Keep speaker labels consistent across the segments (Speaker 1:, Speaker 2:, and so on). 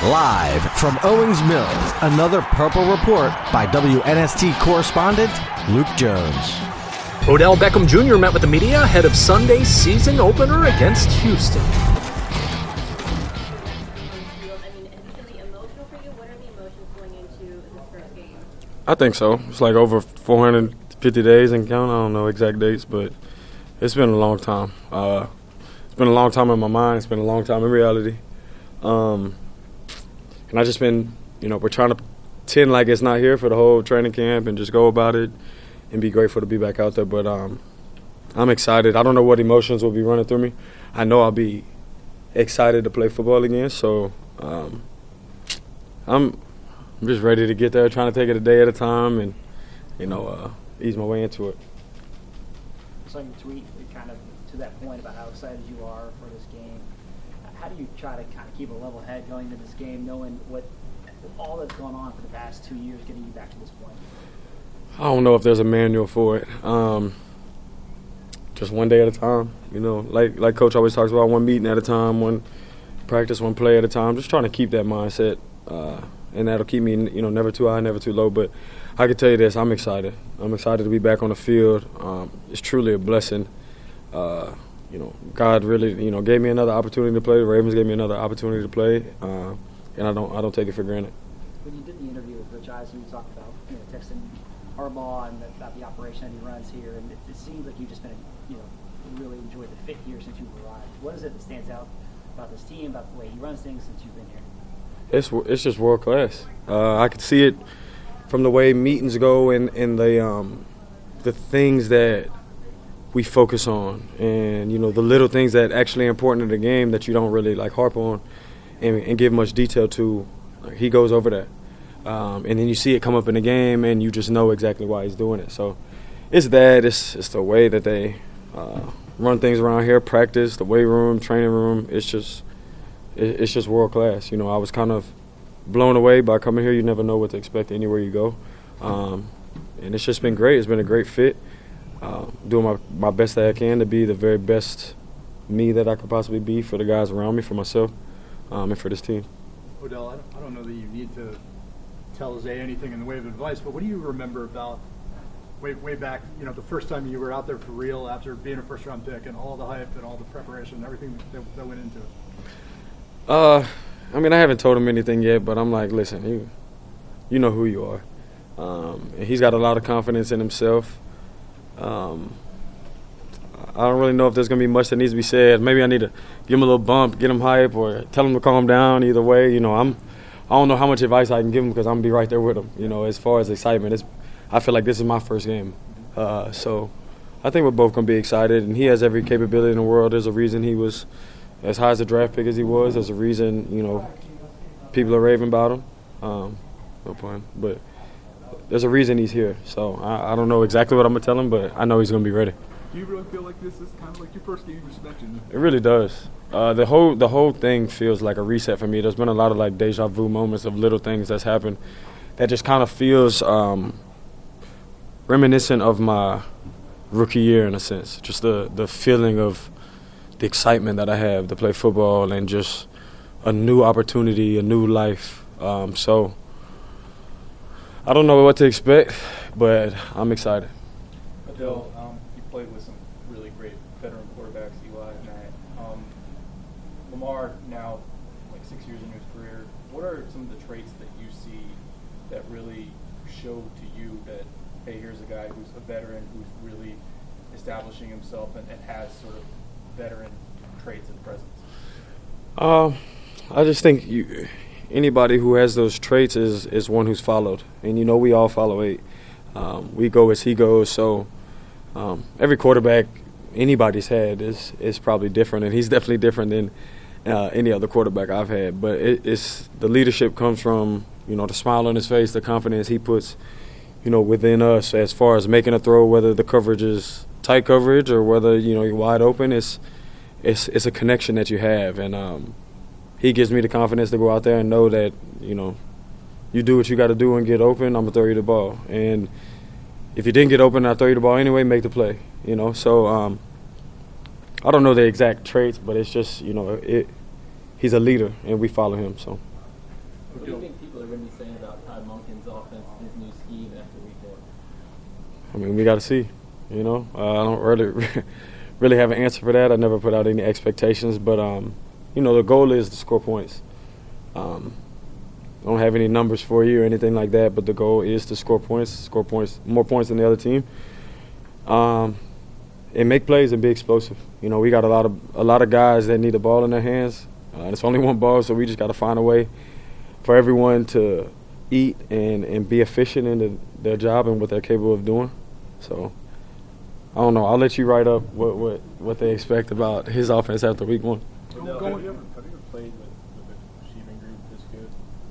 Speaker 1: Live from Owings Mills, another Purple Report by WNST correspondent Luke Jones.
Speaker 2: Odell Beckham Jr. met with the media ahead of Sunday's season opener against Houston.
Speaker 3: I think so. It's like over 450 days and count. I don't know exact dates, but it's been a long time. It's been a long time in my mind. It's been a long time in reality. And I just been, we're trying to pretend like it's not here for the whole training camp and just go about it and be grateful to be back out there. But I'm excited. I don't know what emotions will be running through me. I know I'll be excited to play football again. So I'm just ready to get there, trying to take it a day at a time and, ease my way into it.
Speaker 4: I saw your tweet kind of to that point about how excited you are for this game. How do you try to kind of keep a level head going into this game, knowing what all that's gone on for the past 2 years, getting you back to this point?
Speaker 3: I don't know if there's a manual for it. Just one day at a time. Like Coach always talks about, one meeting at a time, one practice, one play at a time. Just trying to keep that mindset, and that'll keep me, never too high, never too low. But I can tell you this: I'm excited. I'm excited to be back on the field. It's truly a blessing. God really, gave me another opportunity to play. The Ravens gave me another opportunity to play, and I don't take it for granted.
Speaker 4: When you did the interview with Coach Eisen, you talked about texting Harbaugh and about the operation that he runs here, and it seems like you've just been, really enjoyed the fit here since you've arrived. What is it that stands out about this team, about the way he runs things since you've been here?
Speaker 3: It's just world class. I could see it from the way meetings go and the things that we focus on, and the little things that actually important in the game that you don't really harp on and give much detail to. He goes over that, and then you see it come up in the game, and you just know exactly why he's doing it. So it's that. It's the way that they run things around here, practice, the weight room, training room. It's just world class. I was kind of blown away by coming here. You never know what to expect anywhere you go, and it's just been great. It's been a great fit. Doing my best that I can to be the very best me that I could possibly be for the guys around me, for myself, and for this team.
Speaker 5: Odell, I don't know that you need to tell Zay anything in the way of advice, but what do you remember about way back, the first time you were out there for real after being a first-round pick and all the hype and all the preparation and everything that went into it?
Speaker 3: I haven't told him anything yet, but I'm like, listen, you know who you are. And he's got a lot of confidence in himself. I don't really know if there's going to be much that needs to be said. Maybe I need to give him a little bump, get him hype, or tell him to calm down. Either way, I don't know how much advice I can give him because I'm going to be right there with him. As far as excitement, I feel like this is my first game. So I think we're both going to be excited, and he has every capability in the world. There's a reason he was as high as a draft pick as he was. There's a reason, people are raving about him. No point, but there's a reason he's here. So I don't know exactly what I'm going to tell him, but I know he's going to be ready.
Speaker 6: Do you really feel like this is kind of like your first game you mentioned?
Speaker 3: It really does. The whole thing feels like a reset for me. There's been a lot of deja vu moments of little things that's happened that just kind of feels reminiscent of my rookie year in a sense. Just the feeling of the excitement that I have to play football and just a new opportunity, a new life. So I don't know what to expect, but I'm excited.
Speaker 7: Adele, you played with some really great veteran quarterbacks, Eli, Matt. Lamar, now 6 years into his career, what are some of the traits that you see that really show to you that, hey, here's a guy who's a veteran, who's really establishing himself and has sort of veteran traits and presence?
Speaker 3: I just think anybody who has those traits is one who's followed. And, we all follow 8. We go as he goes. So every quarterback anybody's had is probably different. And he's definitely different than any other quarterback I've had. But it's the leadership comes from, the smile on his face, the confidence he puts, within us as far as making a throw, whether the coverage is tight coverage or whether, you're wide open. It's a connection that you have. And he gives me the confidence to go out there and know that, you do what you got to do and get open, I'm going to throw you the ball. And if you didn't get open and I throw you the ball anyway, make the play, So I don't know the exact traits, but it's just, he's a leader and we follow him. So
Speaker 8: What do you think people are going to be saying about Todd Monken's offense, his new scheme after weekend?
Speaker 3: I mean, we got to see. I don't really have an answer for that. I never put out any expectations, but the goal is to score points. I don't have any numbers for you or anything like that, but the goal is to score points, more points than the other team, and make plays and be explosive. We got a lot of guys that need the ball in their hands. It's only one ball, so we just got to find a way for everyone to eat and be efficient in their job and what they're capable of doing. So I don't know. I'll let you write up what they expect about his offense after week one.
Speaker 7: Have you ever played with a receiving group this good?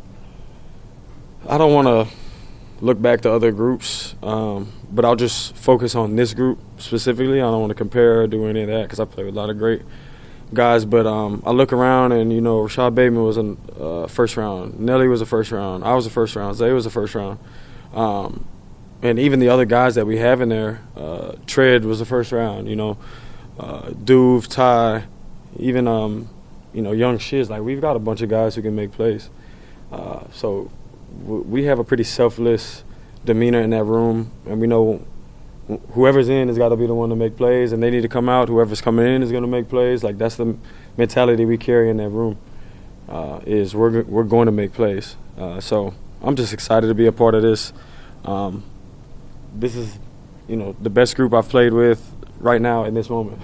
Speaker 3: I don't want to look back to other groups, but I'll just focus on this group specifically. I don't want to compare or do any of that because I play with a lot of great guys. But I look around and, Rashad Bateman was a first round. Nelly was a first round. I was a first round. Zay was a first round. And even the other guys that we have in there, Tread was the first round, Duve, Ty, even, young Shiz. Like, we've got a bunch of guys who can make plays. So we have a pretty selfless demeanor in that room, and we know whoever's in has got to be the one to make plays, and they need to come out. Whoever's coming in is going to make plays. Like, that's the mentality we carry in that room, is we're going to make plays. So I'm just excited to be a part of this. This is, the best group I've played with right now in this moment.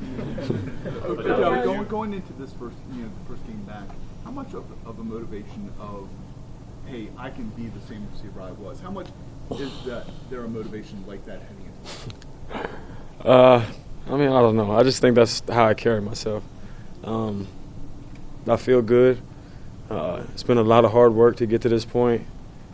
Speaker 6: Going into this first game back, how much of a motivation of, hey, I can be the same receiver I was? How much is there a motivation like that heading into this?
Speaker 3: I don't know. I just think that's how I carry myself. I feel good. It's been a lot of hard work to get to this point.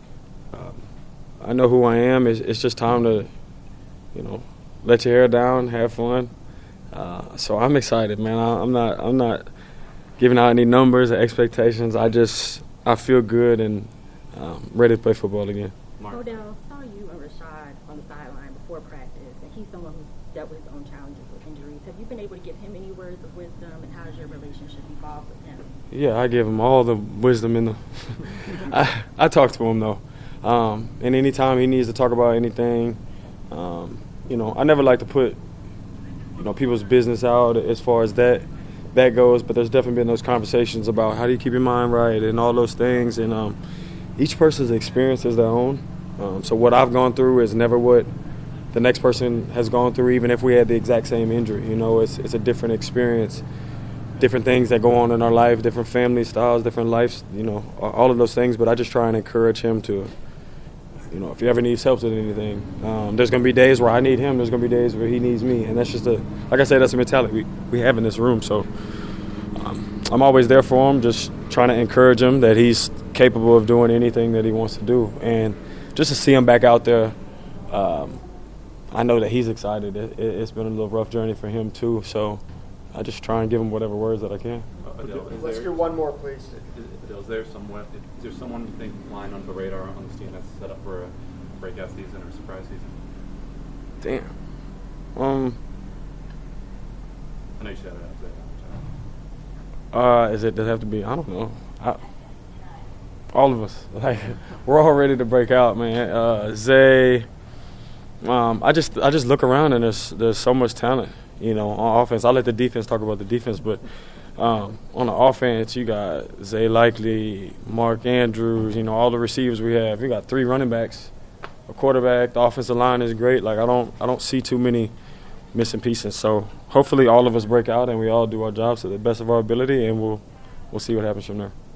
Speaker 3: I know who I am. It's just time to, let your hair down, have fun. So I'm excited, man. I'm not giving out any numbers or expectations. I feel good and ready to play football again.
Speaker 9: Odell, saw you and Rashad on the sideline before practice, and he's someone who's dealt with his own challenges with injuries. Have you been able to give him any words of wisdom, and how has your relationship evolved with him? Yeah,
Speaker 3: I give him all the wisdom in the I talk to him, though. And anytime he needs to talk about anything, I never like to put, people's business out as far as that goes, but there's definitely been those conversations about how do you keep your mind right and all those things. And each person's experience is their own. So what I've gone through is never what the next person has gone through, even if we had the exact same injury. It's a different experience, different things that go on in our life, different family styles, different lives, all of those things. But I just try and encourage him to, if he ever needs help with anything, there's going to be days where I need him. There's going to be days where he needs me. And that's just like I said, that's a mentality we have in this room. So I'm always there for him, just trying to encourage him that he's capable of doing anything that he wants to do. And just to see him back out there, I know that he's excited. It's been a little rough journey for him too. So I just try and give him whatever words that I can.
Speaker 10: Let's do one more, please.
Speaker 11: Is there someone you think flying under the radar on this team that's set up for a breakout season or a surprise season?
Speaker 3: Damn.
Speaker 11: I know you said it.
Speaker 3: Does it have to be? I don't know. All of us, we're all ready to break out, man. Zay. I just look around and there's so much talent, on offense. I let the defense talk about the defense, but on the offense, you got Zay Likely, Mark Andrews, all the receivers we have. You got 3 running backs, a quarterback. The offensive line is great. I don't see too many missing pieces. So hopefully all of us break out and we all do our jobs to the best of our ability, and we'll see what happens from there.